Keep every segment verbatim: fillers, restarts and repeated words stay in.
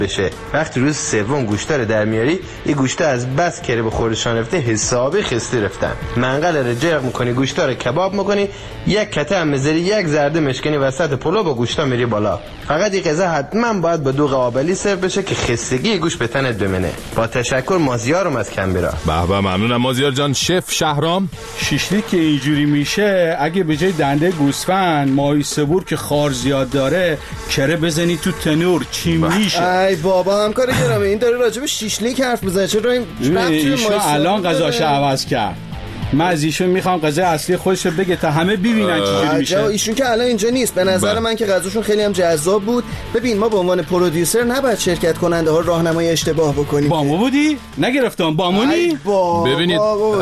بشه. وقتی روز سوم گوشتا رو در میاری، این گوشتا از بس کره به خوردشان رفته حسابی خسته رفتن. منقل رو جرق میکنی، گوشتا رو کباب میکنی، یک کته هم میذاری، یک زرده مشکنی وسط پلو با گوشتا میری بالا. فقط این غذا حتما باید با دو قابلی سرو بشه که خستگی گوش به تنت بمنه. با تشکر، مازیارم از کمبرا. به به، ممنونم مازیار جان. شف شهرام، شیشلیک که اینجوری میشه اگه به جای دنده گوسفند ماهی سبور که خار زیاد داره کره بزنی تو تنور چی میشه؟ ای بابا همکار گرامی، این داره راجب شیشلیک حرف میزنه. چرا این ایشون الان غذاشو عوض کرد. من از ایشون میخوام غذای اصلی خودش رو بگه تا همه ببینن چجوری میشه. ایشون که الان اینجا نیست. به نظر من که غذاشون خیلی هم جذاب بود. ببین ما به عنوان پرودیوسر نباید شرکت کننده ها راهنمای اشتباه بکنیم. بامو بودی؟ نگرفتم بامونی؟ ببینید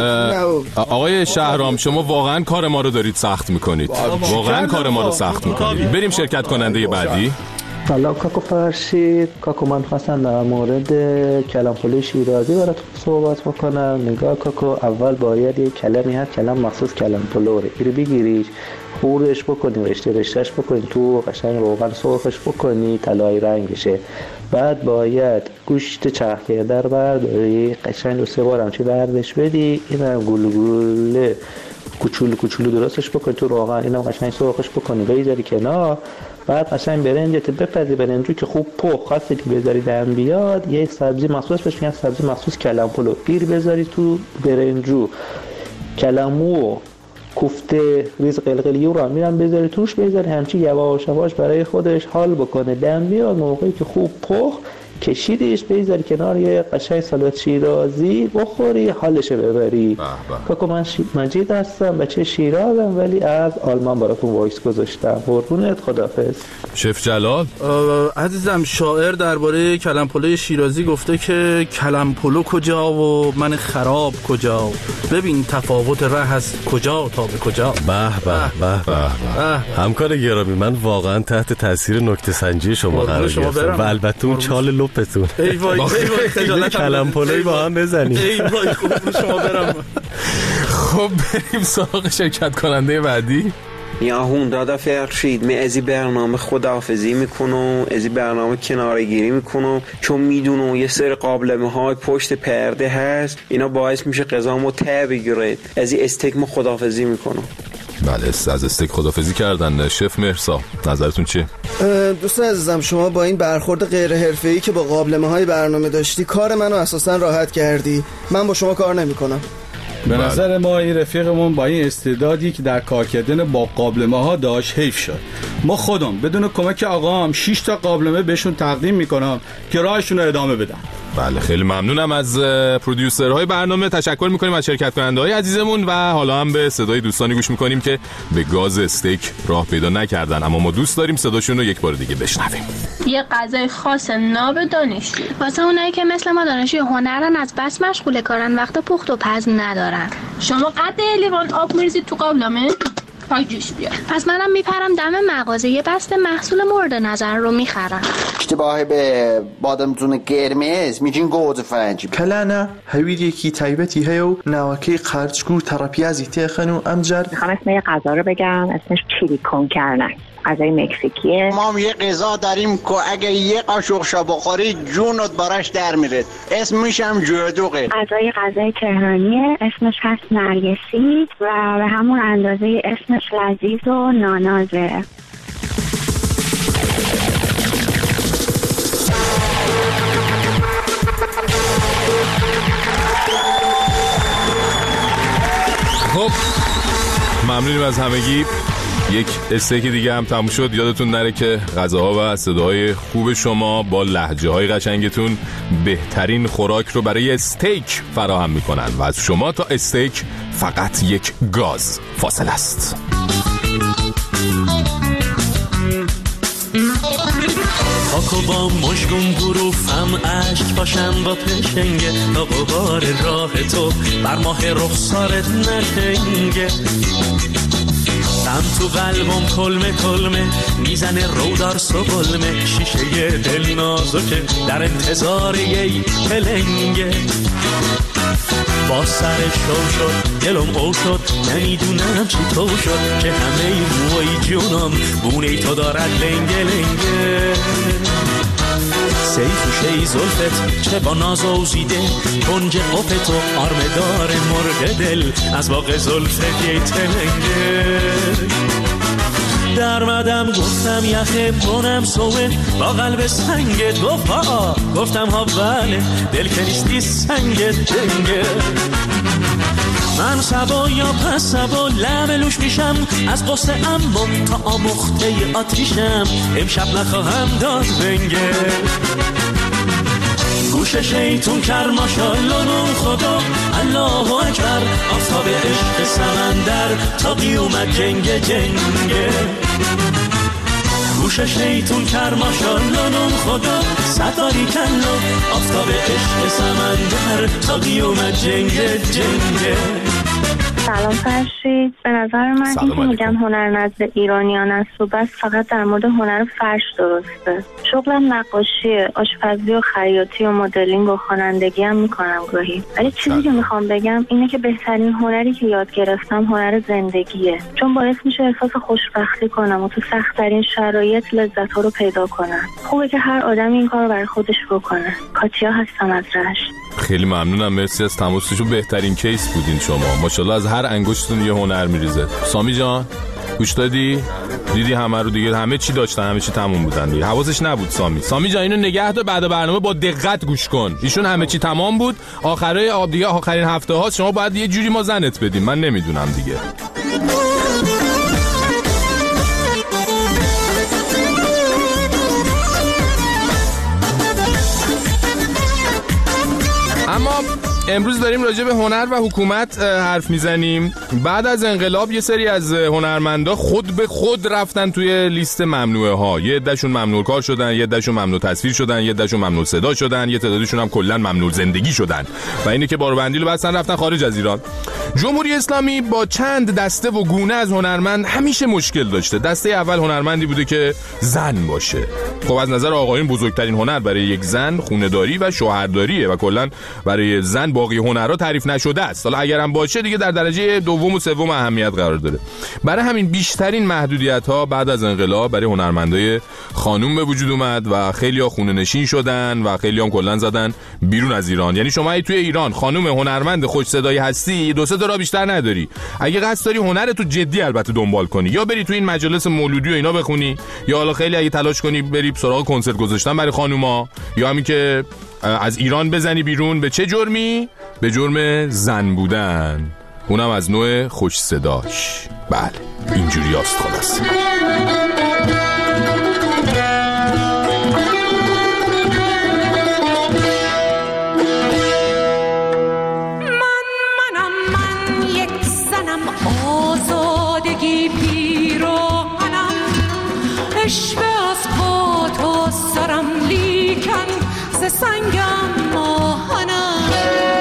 آقای شهرام، شما واقعا کار ما رو دارید سخت میکنید. واقعا کار ما رو سخت میکنید. بریم شرکت کننده بعدی. سلام کاکو فرشید. کاکو من خواستم در مورد کلم پلوی شیرازی برات صحبت بکنم. نگاه کاکو، اول باید یک کلمی هست، کلم مخصوص کلم پلوه، اینو بگیریش، خوردش بکنی، رشته رشتهش بکنی، تو قشنگ روغن سرخش بکنی طلایی رنگ بشه. بعد باید گوشت چرخ کرده رو برداری، قشنگ دو سه بار همچی بردش بدی، اینم گلوله کوچولو کوچولو درستش بکنی تو روغن، اینم قشنگ سرخش بکنی بذاری کنار. بعد قشنگ برنجت بپزی، برنجو که خوب پخ خواستی که بذاری دم بیاد، یه سبزی مخصوص بهش میگن سبزی مخصوص کلم پلو، گیر بذاری تو برنجو، کلمو کوفته ریز قلقلی رو هم میرم بذاری توش، بذاری همچی یواش یواش برای خودش حال بکنه. دم بیاد، موقعی که خوب پخ کشیدیش بذاری کنار، یه قشنگ سالاد شیرازی بخوری، حالش ببری. کاکو من شی... مجید هستم، بچه شیرازم ولی از آلمان براتون وایس گذاشتم. قربونت، خداحافظ. شف جلال، عزیزم، شاعر درباره کلم پلوی شیرازی گفته که کلم پلو کجا و من خراب کجا، ببین تفاوت ره از کجا تا به کجا. به به به به. همکار گرامی، من واقعا تحت تاثیر نکته سنجی شما قرار گرفتم و البته اون چال لپتون. ای وای ای وای خجالت کلم پلوی با هم بزنیم. ای وای خوب شما برم. خب بریم سراغ شرکت کننده بعدی. یا هوندا فرشید، من از این برنامه خداحافظی میکنم، از این برنامه کناره گیری میکنم، چون میدونم یه سری قابلمه های پشت پرده هست، اینا باعث میشه غذامو ته بگیره. از این استیک ما خداحافظی میکنم. بله، از استیک خداحافظی کردن. شف مهرسا، نظرتون چیه؟ دوست عزیزم، شما با این برخورد غیر حرفه‌ای که با قابلمه های برنامه داشتی کار منو اساسا راحت کردی. من با شما کار نمیکنم. به نظر ما این رفیقمون با این استعدادی که در کار کردن با قابلمه ها داشت حیف شد. ما خودم بدون کمک آقام شش تا قابلمه بهشون تقدیم میکنم که راهشون رو ادامه بدن. بله، خیلی ممنونم از پرودیوسرهای برنامه. تشکر میکنیم از شرکت کننده های عزیزمون و حالا هم به صدای دوستانی گوش میکنیم که به گاز استیک راه پیدا نکردن، اما ما دوست داریم صداشون رو یک بار دیگه بشنویم. یه غذای خاص ناب دانشجو واسه اونایی که مثل ما دانشجوی هنرن، از بس مشغول کارن، وقت پخت و پز ندارن. شما قد لیوان آب میریزید تو قابلمه پای جوش بیاد. پس منم میپرم دم مغازه، یه بسته محصول مورد نظر رو میخرم. اشتباهی به بادمجون قرمز میگین گوجه فرنگی. کلانه هوید یکی تایبتی هیو نواکی قرچگو تراپیازی تیخنو امجر. میخوام اسم یه غذا رو بگم، اسمش چیلی کن کارنه، غذای مکزیکیه. ما هم یه غذا داریم که اگه یه قاشق شا بخوری جونت براش در میره، اسمش هم جودوقه. غذای غذای تهرانیه، اسمش هست نرگسی و به همون اندازه اسمش لذیذ و نانازه. خب ممنونیم از همگی. یک استیک دیگه هم تموم شد. یادتون نره که غذاها و صداهای خوب شما با لهجه های قشنگتون بهترین خوراک رو برای استیک فراهم میکنن و از شما تا استیک فقط یک گاز فاصله است. کاکو با مشگون گروفم عشق باشم با پشنگه تا غبار راه تو بر ماه رخسارت نخنگه. دم تو قلبم کلمه کلمه میزنه رودار سبلمه، شیشه دل نازکه در انتظار یه پلنگه. با سر شو شد دلم او شد، نمیدونم چی تو شد که همه موی جونم بونه تو دارد لنگه لنگه. سیفوشه زلفت چه با ناز اوزیده، کنج قفت و آرمدار مرغ دل، از باغ زلفت یه تلنگه. در مدم گفتم یخه بونم سوه با قلب سنگت، گفت ها گفتم ها بله دل که نیستی سنگت دنگه. من سبا یا پس سبا لبلوش میشم از قصه اما تا آمخته آتیشم، امشب نخواهم داد بنگه. گوش شیطون کر ماشالله نون خدا الله اکبر، آفتاب عشق سمندر تا قیومت جنگ جنگه. گوش شیطون کر ماشالله نون خدا ستاری کلو، آفتاب عشق سمندر تا قیومت جنگ جنگه. سلام فرشید. به نظر من این که میگن هنر نزد ایرانیان است و بس فقط در مورد هنر فرش درسته. شغلم نقاشیه، آشپزی و خیاطی و مدلینگ و خوانندگی هم میکنم گاهی. ولی چیزی که میخوام بگم اینه که بهترین هنری که یاد گرفتم هنر زندگیه، چون باعث میشه احساس خوشبختی کنم و تو سخت‌ترین شرایط لذت ها رو پیدا کنم. خوبه که هر آدمی این کار رو برای خودش بکنه. کاتیا هستم از رشت. خیلی ممنونم، مرسی از تماسشون. بهترین کیس بودین شما، ماشاءالله از هر انگشتتون یه هنر میریزه. سامی جان گوش دادی؟ دیدی همه رو دیگه، همه چی داشتن، همه چی تموم بودن دیگه. حواسش نبود سامی. سامی جان اینو نگه دار، بعد برنامه با دقت گوش کن. ایشون همه چی تمام بود، آخرای آب دیگه آخرین هفته ها شما باید یه جوری ما زنت بدیم. من نمیدونم دیگه. اما امروز داریم راجع به هنر و حکومت حرف میزنیم. بعد از انقلاب یه سری از هنرمندا خود به خود رفتن توی لیست ممنوعه ها. یه عدهشون ممنوع کار شدن، یه عدهشون ممنوع تصویر شدن، یه عدهشون ممنوع صدا شدن، یه تعدادشون هم کلا ممنوع زندگی شدن و اینه که باربندی رو بستن رفتن خارج از ایران. جمهوری اسلامی با چند دسته و گونه از هنرمند همیشه مشکل داشته. دسته اول هنرمندی بوده که زن باشه. خب از نظر آقایون بزرگترین هنر برای یک زن خونه‌داری و شوهرداریه و کلا برای زن باقی هنرها تعریف نشده است. حالا اگرم باشه دیگه در درجه دوم و سوم اهمیت قرار داره. برای همین بیشترین محدودیت‌ها بعد از انقلاب برای هنرمندای خانوم به وجود اومد و خیلی‌ها خونه نشین شدن و خیلی‌ها هم کلا زدن بیرون از ایران. یعنی شما ای توی ایران خانوم هنرمند خوش صدایی هستی، دو سه تا راه بیشتر نداری. اگه قصد داری هنرتو جدی البته دنبال کنی، یا بری تو این مجالس مولودی و اینا بخونی، یا حالا خیلی اگه تلاش کنی بری سراغ کنسرت گذاشتن برای خانوما، یا همین که از ایران بزنی بیرون. به چه جرمی؟ به جرم زن بودن، اونم از نوع خوش صداش. بله اینجوری هست خلاص. سنگم ماهنم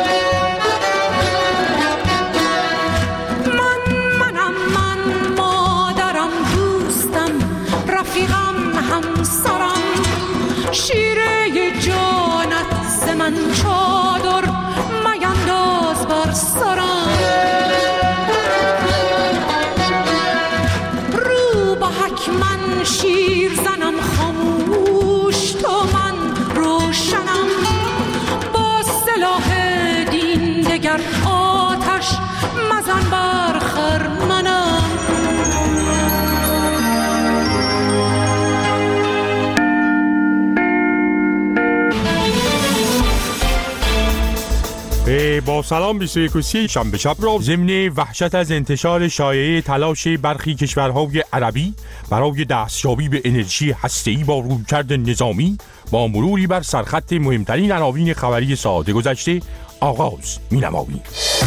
من منم من مادرم دوستم رفیقم همسرم شیره جانت ز من چادر مینداز بر سرم رو با حک من شیر زنم خاموش تو من روشنم با سلاح دین دگر آتش مزن بر خرمنم با سلام بیست و یک و سی شنبه شب را ضمن وحشت از انتشار شایعه تلاش برخی کشورهای عربی برای دستیابی به انرژی هسته‌ای با رویکرد نظامی با مروری بر سرخط مهمترین عناوین خبری ساعت گذشته آغاز می‌نماییم.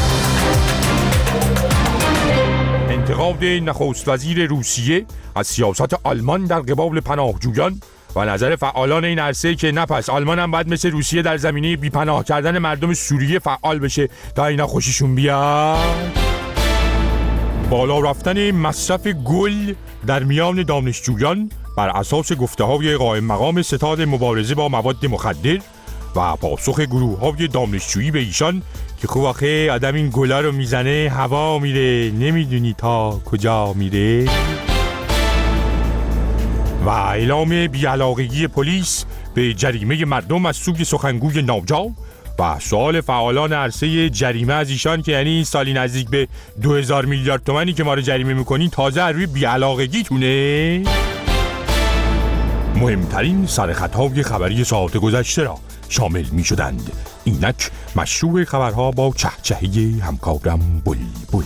انتقاد نخست وزیر روسیه از سیاست آلمان در قبال پناهجویان و نظر فعالان این عرصه که نه پس آلمان هم باید مثل روسیه در زمینه بیپناه کردن مردم سوریه فعال بشه تا اینا خوششون بیاد. بالا رفتن مصرف گل در میان دانشجویان بر اساس گفته‌های قائم مقام ستاد مبارزه با مواد مخدر و پاسخ گروه‌های دانشجویی به ایشان که خب آخه آدم این گلا رو میزنه هوا میره، نمیدونی تا کجا میره. و اعلام بی‌علاقگی پلیس به جریمه مردم از سوی سخنگوی ناجا و سوال فعالان عرصه جریمه از ایشان که یعنی سالی نزدیک به دو هزار میلیارد تومانی که ما رو جریمه میکنین تازه روی بی‌علاقگیتونه. مهمترین سرخطهای خبری ساعت گذشته را شامل می شدند. اینک مشروع خبرها با چهچهی همکارم بولی بولی.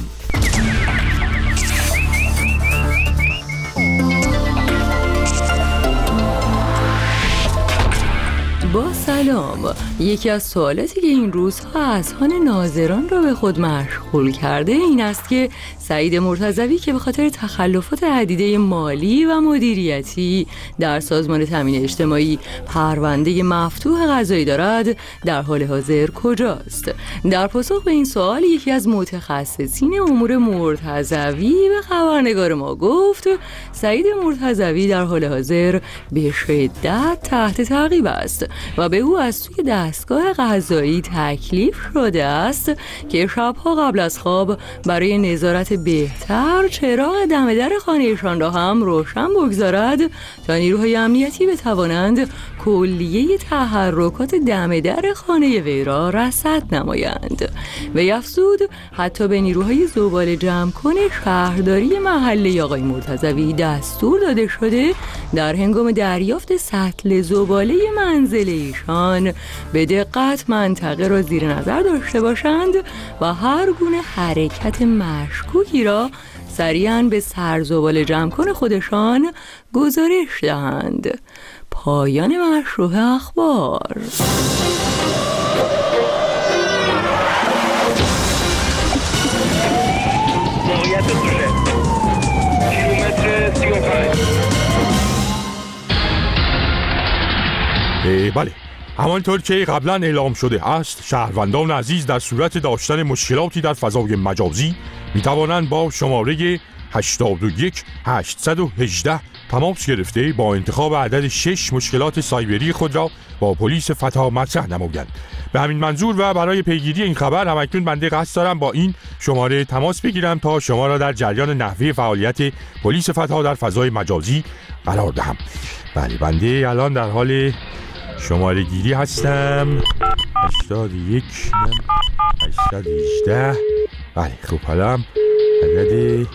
با سلام. یکی از سوالاتی که این روزها اذهان ناظران را به خود مشغول کرده این است که سعید مرتضوی که به خاطر تخلفات عدیده مالی و مدیریتی در سازمان تامین اجتماعی پرونده مفتوح قضایی دارد در حال حاضر کجاست؟ در پاسخ به این سوال یکی از متخصصین امور مرتضوی به خبرنگار ما گفت سعید مرتضوی در حال حاضر به شدت تحت تعقیب است و به او از سوی دستگاه قضایی تکلیف شده است که شبها قبل از خواب برای نظارت بهتر چراغ دم در خانه‌شان را هم روشن بگذارد تا نیروهای امنیتی بتوانند کلیه تحرکات دم در خانه وی را رصد نمایند. وی افزود حتی به نیروهای زباله جمع کن شهرداری محله آقای مرتضوی دستور داده شده در هنگام دریافت سطل زباله منزل ایشان به دقت منطقه را زیر نظر داشته باشند و هر گونه حرکت مشکوکی را سریعاً به سرزباله جمع کن خودشان گزارش دهند. پایان مشروع اخبار. موقعیت دوشه کیلومتر سی و پنج. بله، همانطور که قبلا اعلام شده است شهروندان عزیز در صورت داشتن مشکلاتی در فضای مجازی می توانند با شماره هشتاد و یک هشتصد و هجده تماس گرفته با انتخاب عدد شش مشکلات سایبری خود را با پلیس فتا مطرح نمایند. به همین منظور و برای پیگیری این خبر همکنون بنده قصد دارم با این شماره تماس بگیرم تا شما را در جریان نحوه فعالیت پلیس فتا در فضای مجازی قرار دهم. بله، بنده الان در حال شماره گیری هستم. هشتاد و یک هشتصد و هجده. بله خب، حالا هم عدد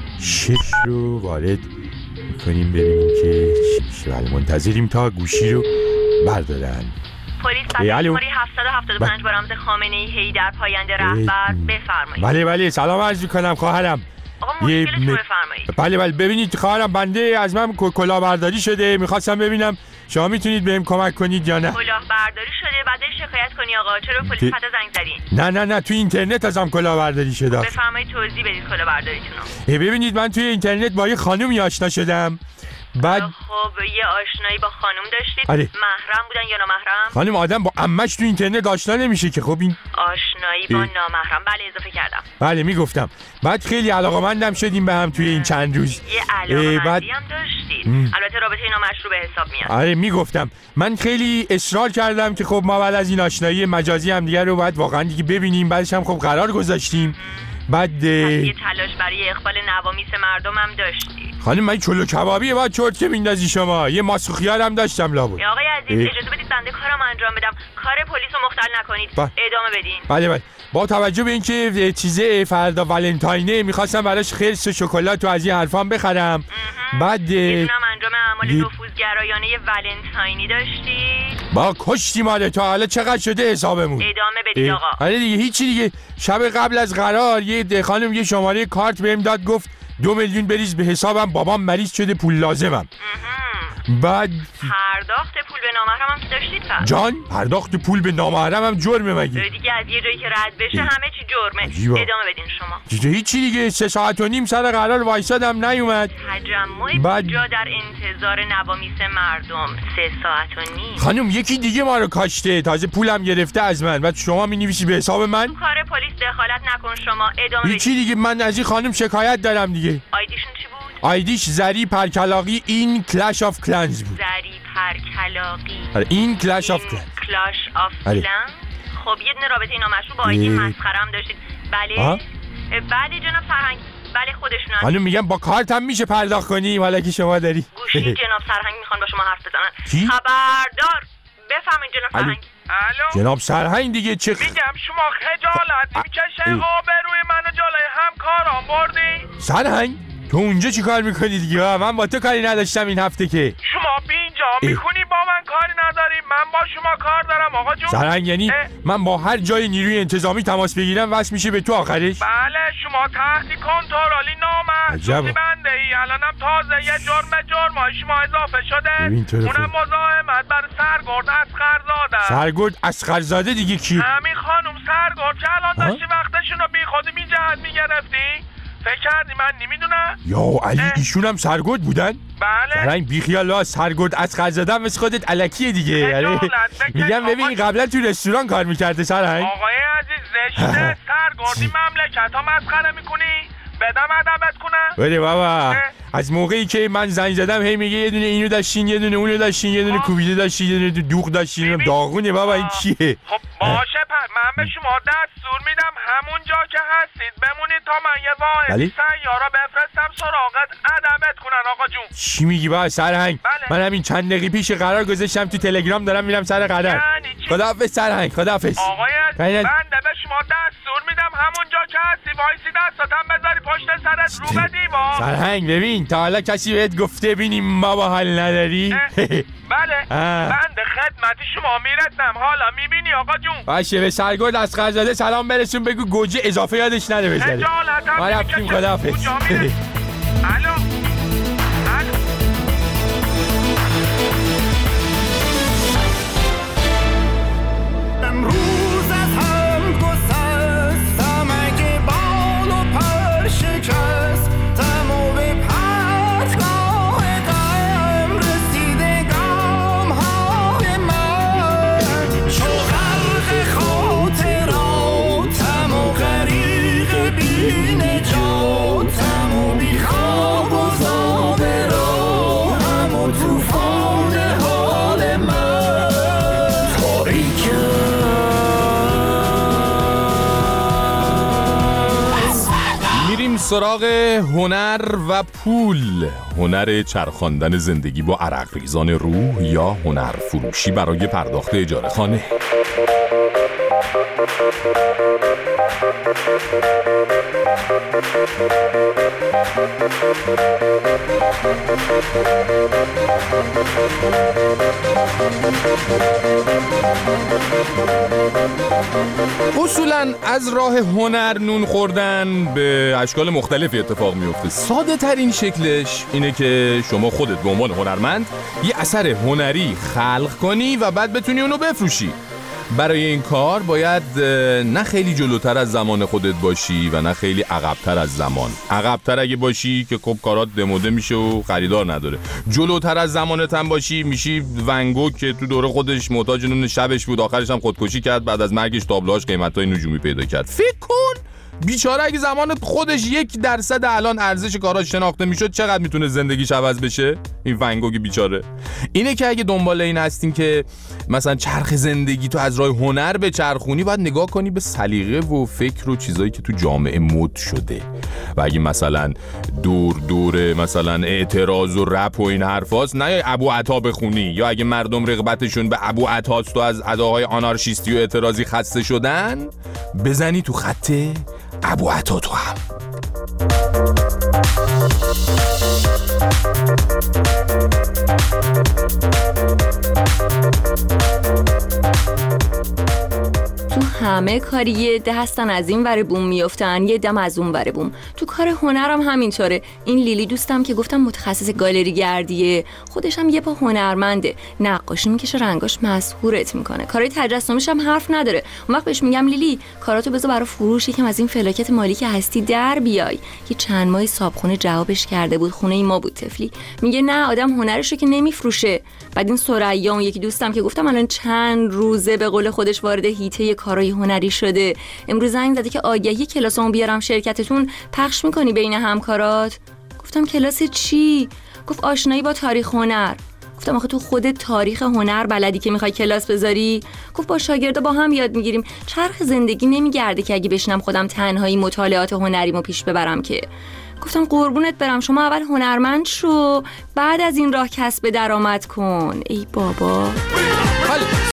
شش رو وارد میکنیم ببینیم که چی میشه. بله، منتظریم تا گوشی رو بردارن. پلیس صد شماره هفتصد و هفتاد و پنج با رمز خامنه‌ای حیدر پاینده رهبر بفرمایید. بله بله، سلام عرض میکنم خواهرم. آقا مشکلتون م... بفرمایید. بله بله، ببینید خواهرم بنده از من کلاهبرداری شده، میخواستم ببینم شما میتونید بهم کمک کنید یا نه؟ کلاهبرداری شده، بعدش شکایت کنی آقا. چرا پلیس فتا زنگ زدین؟ نه نه نه، تو اینترنت ازم کلاهبرداری شده. بفرمایید توضیح بدید کلاهبرداریتون رو. ببینید من توی اینترنت با یه خانومی آشنا شدم. بعد خب یه آشنایی با خانم داشتید؟ آره. محرم بودن یا نامحرم؟ خانم آدم با عمش تو اینترنت آشنا نمیشه که. خب این آشنایی با نامحرم. بله اضافه کردم. بله میگفتم. بعد خیلی علاقه‌مندم شدیم به هم توی این چند روز. یه علاقه‌مندی بعد... هم داشتید. ام. البته رابطه نامشروع به حساب میاد. آره میگفتم. من خیلی اصرار کردم که خب ما بعد از این آشنایی مجازی هم دیگه رو بعد واقعا دیگه ببینیم. بعدش هم خب قرار گذاشتیم. ام. بعد یه تلاش برای اقبال نوامیس مردم هم داشتی. خانم من چلو کبابیه بعد چرت که میندازی شما. یه ماسخ خیار هم داشتم لابد. آقای عزیز اجازه بدید بنده کارم انجام بدم. کار پلیس رو مختل نکنید. با... ادامه بدین. بله بله. با توجه به اینکه چیزه فردا ولنتاینه میخواستم براش خرس و شکلات و از این حرفام بخرم. بعد میدونم انجام اعمال نفوذگرایانه ولنتاینی داشتی. با کشتی ماله تا حالا چقدر شده حسابمون. ادامه بدید آقا. آره دیگه هیچی دیگه. شب قبل از قرار یه خانم یه شماره کارت بهم داد، گفت دو میلیون بریز به حسابم، بابام مریض شده پول لازمم. بعد پرداخت پول به نامحرم هم که داشتید پس؟ جان پرداخت پول به نامحرم هم جرمه مگه؟ دیگه از یه جایی که رد بشه اه. همه چی جرمه. عجیبا. ادامه بدین شما. دیگه هیچی دیگه. سه ساعت و نیم سر قرار وایسادم نیومد. تجمع بعد... جا در انتظار نوامیس مردم سه ساعت و نیم. خانم یکی دیگه ما رو کاشته، تازه پولم گرفته از من. بعد شما می‌نویسی به حساب من؟ تو کار پلیس دخالت نکن شما. ادامه بدین. هیچی دیگه. من از این خانم شکایت دارم دیگه. آیدیشون چی بود؟ آیدیش زری پرکلاقی این کلش آف کلنز بود. زری پرکلاقی آره این کلش آف کلنز. کلاش آف کلنز. خب یه دونه رابطه نامشروع با آیدی مسخره هم داشتید. بله. آه؟ بله جناب فرهنگ. بله خودشونن. خانم میگم با کارتم میشه پرداخت کنیم حالا که شما داری. گوشی جناب سرهنگ میخوان با شما حرف بزنن. کی؟ خبردار بفهمین جناب سرهنگ. الو جناب سرهنگ دیگه چه میگم شما خجالت نمیکشه آبروی منو جلوی همکارام بردی؟ سرهنگ تو اونجا چی کار میکنی دیگه؟ من با تو کاری نداشتم این هفته که. شما بینجا میکنی با من کاری نداری، من با شما کار دارم آقا جون. سرهنگ یعنی اه؟ من با هر جای نیروی انتظامی تماس بگیرم واسه میشه به تو آخرش؟ بله شما تحت کنترلی نامحسوسی بنده ای. الانم تازه یه جرم جرمای شما اضافه شده، اونم مزاحمت بر سرگرد اصغرزاده. سرگرد اصغرزاده دیگه کی؟ همین خانم سرگرد که الان داشتی وقتشون رو بی خودی بی جهت میگرفتی. فکر کردی من نمیدونم؟ یا علی ایشون هم سرگرد بودن؟ بله. سرهنگ بیخیال ها سرگرد اصغرزاده مثل خودت الکیه دیگه. یعنی میگم ببین قبلا تو رستوران کار میکرده سرهنگ. آقای عزیز زشته سرگردی مملکت ها مسخره میکنی؟ بدم ادبت کنم؟ بده بابا از موقعی که من زنگ زدم هی میگه یه دونه اینو داشتین یه دونه اونو داشتین یه دونه کوبیده داشتین یه دونه دوغ داشتین. داغونه بابا این کیه؟ خب باشه پر من به شما دستور میدم همون جا که هستید بمونید تا من یه واحد سیارا بفرستم سراغت ادبت کنن آقا جون. چی میگی بابا سرهنگ؟ بله. من همین چند دقیقه پیش قرار گذاشتم تو تلگرام دارم میرم سر قدر. خداحافظ سرهنگ خداحافظ. آقای بنده به شما دستور میدم همون جا که هستی وایسی دستاتم بذاری پشت سرت رو به دیوار. سرهنگ ببین تا حالا کسی بهت گفته بینیم بابا حال نداری؟ بله بنده خدمتی شما میرسم حالا میبینی آقا جون. باشه به سرگرد اصغرزاده سلام برسون بگو گوجه اضافه یادش نده بذاره. ما رفتیم خداحافظ. الو امروز از هم گسستم اگه بال و پر شکست تمام پرتگاه غم رسیده گام های من چو غرق خاطراتم و غریق بی نجاتم و بی خواب و زاب راهم و توفان حال من تاریکم. میریم سراغ هنر و پول. هنر چرخاندن زندگی با عرق ریزان روح یا هنر فروشی برای پرداخت اجاره خانه. اصولاً از راه هنر نون خوردن به اشکال مختلفی اتفاق میفته. ساده ترین شکلش اینه که شما خودت به عنوان هنرمند یه اثر هنری خلق کنی و بعد بتونی اونو بفروشی. برای این کار باید نه خیلی جلوتر از زمان خودت باشی و نه خیلی عقبتر از زمان. عقبتر اگه باشی که خب کارات دموده میشه و خریدار نداره. جلوتر از زمانت هم باشی میشی ونگو که تو دوره خودش محتاج نون شبش بود آخرش هم خودکشی کرد بعد از مرگش تابلوهاش قیمتای نجومی پیدا کرد. فکر کن بیچاره اگه زمان خودش یک درصد الان ارزش کاراش شناخته میشد چقدر میتونه زندگیش عوض بشه این ونگوگ بیچاره. اینه که اگه دنبال این هستین که مثلا چرخ زندگی تو از راه هنر به چرخونی باید نگاه کنی به سلیقه و فکر و چیزایی که تو جامعه مد شده و اگه مثلا دور دور مثلا اعتراض و رپ و این حرفاست نه یا ابو عطا بخونی یا اگه مردم رغبتشون به ابو عطاست و از اداهای آنارشیستی و اعتراضی خسته شدن بزنی تو خط ابو عطا تو هم. تو همه کاری یه ده هستن از این ور بوم میافتن یه دم از اون ور بوم. تو کار هنرم همینطوره. این لیلی دوستم که گفتم متخصص گالری گردیه خودش هم یه پا هنرمنده. نقاشی میکشه رنگاش مسحورت میکنه. کارهای تجسمیش هم حرف نداره. اون وقت بهش میگم لیلی کاراتو بذار برای فروش یکم از این فلاکت مالی که هستی در بیای. یه چند ماه صابخونه جوابش کرده بود خونه ای ما بود تفلی. میگه نه آدم هنرشو که نمیفروشه. بعد این ثریا اون یکی دوستم که گفتم الان چند روزه به قول خودش وارد هیته کارهای هنری شده امروز زنگ زده که آگهی کلاسامو بیارم شرکتتون پخش میکنی بین همکارات. گفتم کلاس چی؟ گفت آشنایی با تاریخ هنر. گفتم آخه تو خودت تاریخ هنر بلدی که میخوای کلاس بذاری؟ گفت با شاگردا با هم یاد میگیریم. چرخ زندگی نمیگرده که اگه بشینم خودم تنهایی مطالعات هنریمو پیش ببرم که. گفتم قربونت برم شما اول هنرمند شو، بعد از این راه کسب درآمد کن. ای بابا.